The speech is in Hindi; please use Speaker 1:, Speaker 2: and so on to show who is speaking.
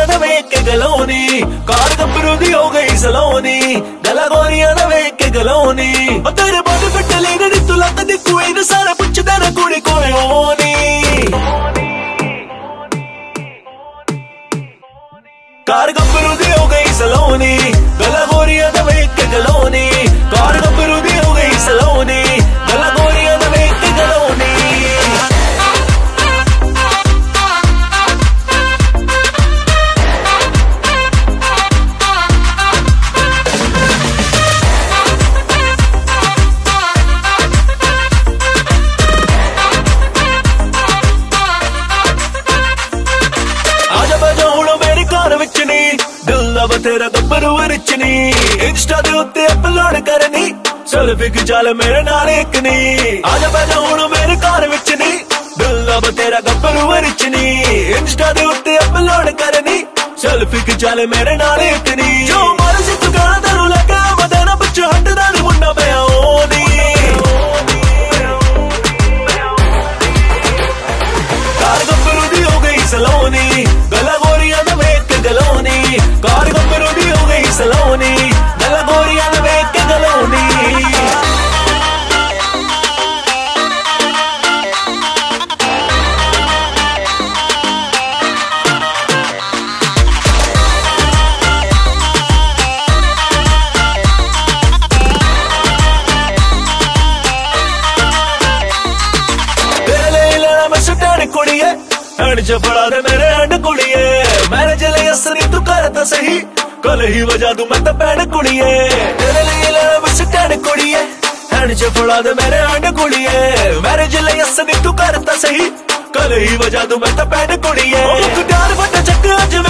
Speaker 1: दा वेख के गलोनी, कार गब्बरू दी हो गई सलोनी, गला गोरिया दा वेख के गलोनी। तेरे बॉडी फिट लेनी तू लग दी क्वीन, सारे पुछदे ने कुड़ी कोई होनी। कार गब्बरू दी हो गई सलोनी, गला गोरिया दा वेख के गलोनी, कार गब्बरू दी हो गई सलोनी, गला गोरिया दा वेख के गलोनी। तेरा गब्बरू रिच नी, इंस्टा दे उत्ते अपलोड करनी, सेल्फी खिचा ले मेरे नाल इक नी। आजा बैजा हुण मेरे घर विच नी, दिल लब तेरा गब्बरू रिच नी, इंस्टा दे उत्ते अपलोड करनी, सेल्फी खिचा ले मेरे नाल इक नी। जो मर्जी तू गाना तेनू लगा मदेना बिच हटदा नी मुंडा पिया ओनी। कार गब्बरू दी हो गई सलोनी, गला गोरिया दा वेख के गलोनी, कार गब्बरू दी हो गई सलोनी, गला गोरिया दा वेख के गलोनी। तेरे ले लेना मैं सुटैन कुड़िए, हैंड च फड़ा दे मेरे हैंड कुड़िए, मैंने चले असरी तू कर तो सही, कल ही वजा दूं मैं तो पैन कुड़िए। तेरे लिए लेना बस टैन कुड़िए, हैंड च फड़ा दे मेरे हैंड कुड़िए, मैंने चले असरी तू कर तो सही, कल ही वजा दूं मैं तो पैन कुड़िए। प्यार फटा चक्कर अज